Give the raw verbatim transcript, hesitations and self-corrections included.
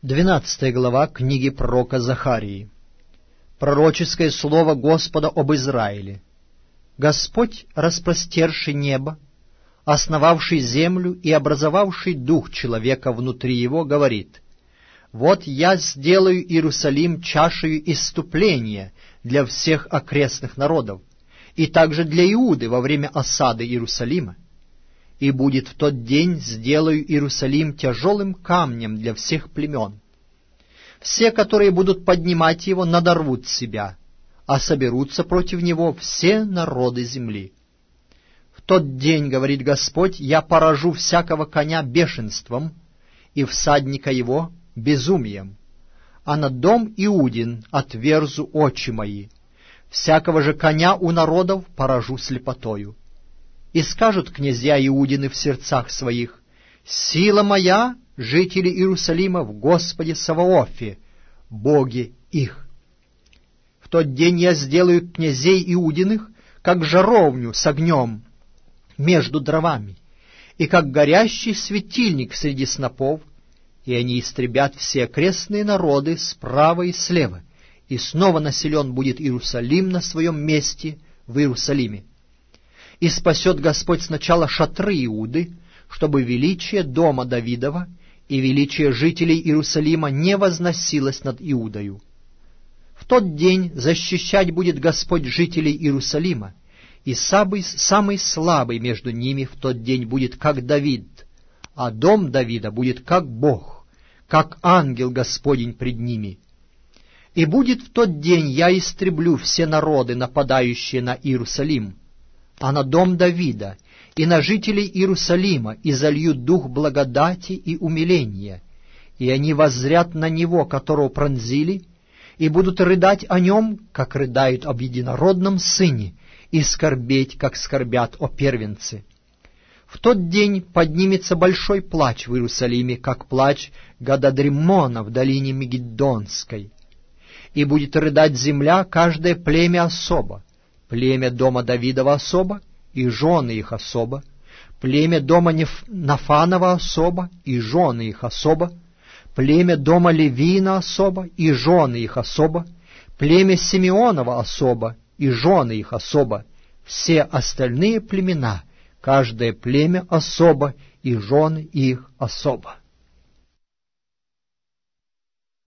Двенадцатая глава книги пророка Захарии. Пророческое слово Господа об Израиле. Господь, распростерший небо, основавший землю и образовавший дух человека внутри его, говорит: «Вот я сделаю Иерусалим чашею исступления для всех окрестных народов, и также для Иуды во время осады Иерусалима. И будет в тот день сделаю Иерусалим тяжелым камнем для всех племен. Все, которые будут поднимать его, надорвут себя, а соберутся против него все народы земли. В тот день, говорит Господь, я поражу всякого коня бешенством, и всадника его безумием, а на дом Иудин отверзу очи мои, всякого же коня у народов поражу слепотою. И скажут князья Иудины в сердцах своих: сила моя, жители Иерусалима, в Господе Саваофе, Боге их. В тот день я сделаю князей Иудиных, как жаровню с огнем между дровами, и как горящий светильник среди снопов, и они истребят все окрестные народы справа и слева, и снова населен будет Иерусалим на своем месте в Иерусалиме. И спасет Господь сначала шатры Иуды, чтобы величие дома Давидова и величие жителей Иерусалима не возносилось над Иудою. В тот день защищать будет Господь жителей Иерусалима, и самый, самый слабый между ними в тот день будет как Давид, а дом Давида будет как Бог, как ангел Господень пред ними. И будет в тот день я истреблю все народы, нападающие на Иерусалим, а на дом Давида и на жителей Иерусалима изолью дух благодати и умиления, и они воззрят на него, которого пронзили, и будут рыдать о нем, как рыдают об единородном сыне, и скорбеть, как скорбят о первенце. В тот день поднимется большой плач в Иерусалиме, как плач Гададримона в долине Мегиддонской, и будет рыдать земля, каждое племя особо, племя дома Давидова особо, и жены их особо, племя дома Нафанова особо, и жены их особо, племя дома Левина особо, и жены их особо, племя Симеонова особо, и жены их особо, все остальные племена, каждое племя особо, и жены их особо».